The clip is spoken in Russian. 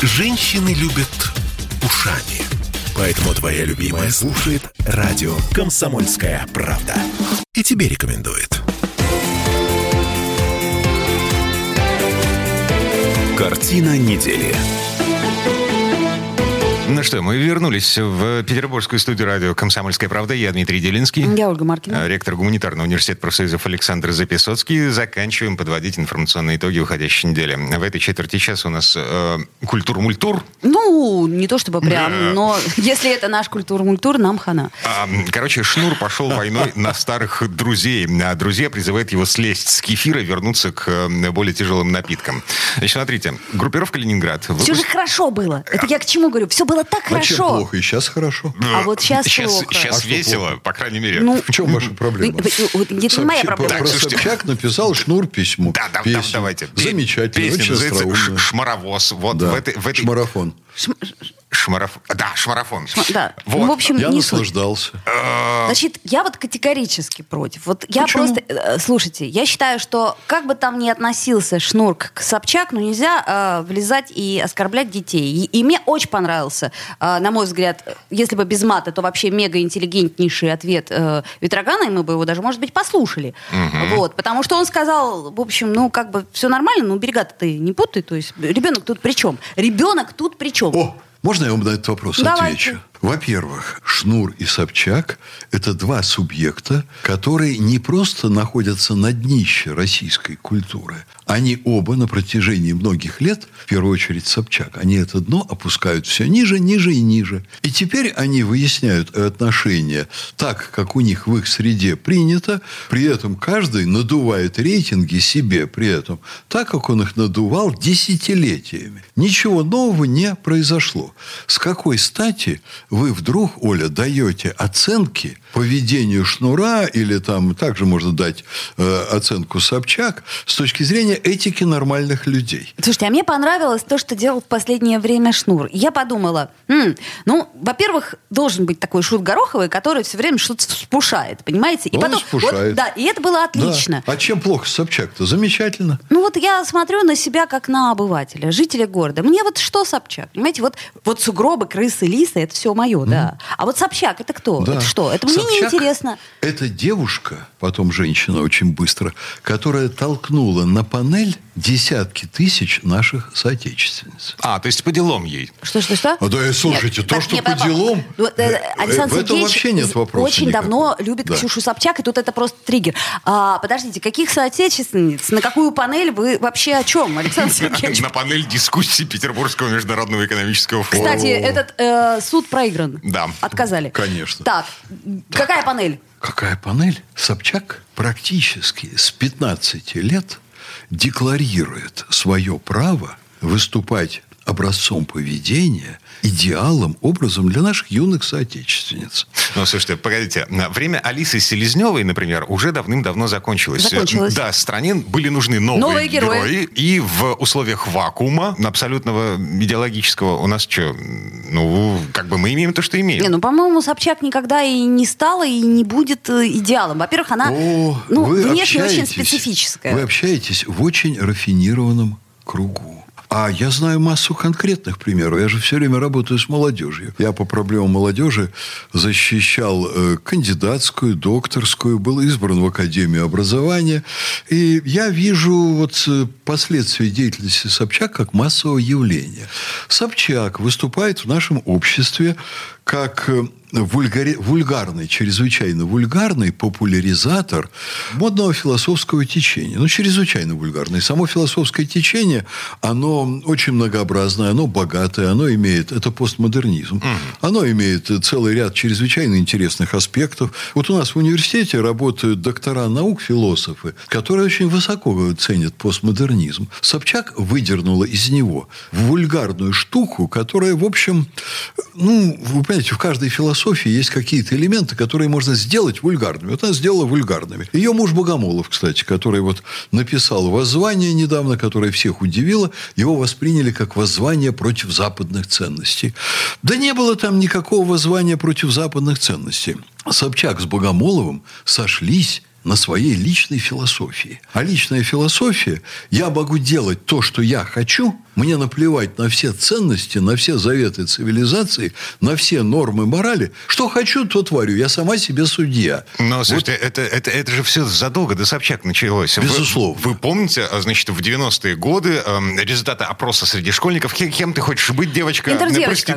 Женщины любят ушами. Поэтому твоя любимая слушает радио «Комсомольская правда». И тебе рекомендует. Картина недели. Ну что, мы вернулись в петербургскую студию радио «Комсомольская правда». Я Дмитрий Делинский. Я Ольга Маркина. Ректор гуманитарного университета профсоюзов Александр Записоцкий. Заканчиваем подводить информационные итоги уходящей недели. В этой четверти часа у нас культур-мультур. Ну, не то чтобы прям, но если это наш культур-мультур, нам хана. Короче, Шнур пошел войной на старых друзей. А друзья призывают его слезть с кефира и вернуться к более тяжелым напиткам. Значит, смотрите, группировка «Ленинград». Все же хорошо было. Это я к чему говорю? Все было так хорошо. Чем плохо? И сейчас хорошо. А вот сейчас плохо. Сейчас весело, плохо? по крайней мере. Ну, в чем ваша проблема? Это не моя проблема. Про Собчак написал Шнур письмо. Да, песню. давайте. Замечательно, Песня очень называется остроумно. «Шмаровоз». Вот Да. в этой... Шмарафон. Шмарафон. Да. Вот. Ну, в общем, Я не суть. наслаждался. Значит, я вот категорически против. Вот я Почему? просто... Слушайте, я считаю, что как бы там ни относился Шнур к Собчак, нельзя влезать и оскорблять детей. И мне очень понравился, на мой взгляд, если бы без мата, то вообще мега-интеллигентнейший ответ Ветрогана, и мы бы его даже, может быть, послушали. Вот, потому что он сказал, в общем, все нормально, но берега-то ты не путай, то есть ребенок тут при чем? Ребенок тут при чем? О, можно я вам на этот вопрос Давайте. отвечу? Во-первых, Шнур и Собчак – это два субъекта, которые не просто находятся на днище российской культуры. Они оба на протяжении многих лет, в первую очередь Собчак, они это дно опускают все ниже, ниже и ниже. И теперь они выясняют отношения так, как у них в их среде принято, при этом каждый надувает рейтинги себе при этом, так, как он их надувал десятилетиями. Ничего нового не произошло. С какой стати вы вдруг, Оля, даете оценки поведению Шнура или там также можно дать оценку Собчак с точки зрения этики нормальных людей? Слушайте, а мне понравилось то, что делал в последнее время Шнур. Я подумала, во-первых, должен быть такой Шут Гороховый, который все время что-то вспушает, понимаете? И Он потом, вспушает. да, и это было отлично. Да. А чем плохо Собчак-то? Замечательно. Я смотрю на себя как на обывателя, жителя города. Мне вот что Собчак? Понимаете, вот сугробы, крысы, лисы, это все мое, да. А вот Собчак, это кто? Да. Это что? Это мне Собчак неинтересно. Это девушка, потом женщина очень быстро, которая толкнула на панель десятки тысяч наших соотечественниц. То есть по делам ей. Что? Да, слушайте, Нет, то, так, что не, по делам, Александр в этом Сергеевич вообще нет вопроса очень никакого. давно любит Да. Ксюшу Собчак, и тут это просто триггер. Подождите, каких соотечественниц? На какую панель вы вообще о чем, Александр Сергеевич? На панель дискуссий Петербургского международного экономического форума. Кстати, этот суд проигран. Да. Отказали. Конечно. Так, какая панель? Какая панель? Собчак практически с 15 лет декларирует свое право выступать образцом поведения, идеалом, образом для наших юных соотечественниц. Слушайте, погодите. Время Алисы Селезневой, например, уже давным-давно закончилось. Да, стране были нужны новые герои. И в условиях вакуума, абсолютного идеологического, у нас что? Мы имеем то, что имеем. По-моему, Собчак никогда и не стала, и не будет идеалом. Во-первых, она внешне очень специфическая. Вы общаетесь в очень рафинированном кругу. А я знаю массу конкретных примеров. Я же все время работаю с молодежью. Я по проблемам молодежи защищал кандидатскую, докторскую, был избран в Академию образования. И я вижу последствия деятельности Собчак как массового явления. Собчак выступает в нашем обществе как вульгарный, чрезвычайно вульгарный популяризатор модного философского течения. Чрезвычайно вульгарный. Само философское течение, оно очень многообразное, оно богатое, это постмодернизм. Оно имеет целый ряд чрезвычайно интересных аспектов. Вот у нас в университете работают доктора наук, философы, которые очень высоко ценят постмодернизм. Собчак выдернула из него вульгарную штуку, которая, в общем, вы понимаете, в каждой философии есть какие-то элементы, которые можно сделать вульгарными. Она сделала вульгарными. Ее муж Богомолов, кстати, который написал воззвание недавно, которое всех удивило, его восприняли как воззвание против западных ценностей. Да не было там никакого воззвания против западных ценностей. Собчак с Богомоловым сошлись на своей личной философии. А личная философия, я могу делать то, что я хочу, мне наплевать на все ценности, на все заветы цивилизации, на все нормы морали. Что хочу, то творю. Я сама себе судья. Но, слушайте, это же все задолго до Собчак началось. Безусловно. Вы помните, значит, в 90-е годы результаты опроса среди школьников, кем ты хочешь быть, девочка? Интердевочка.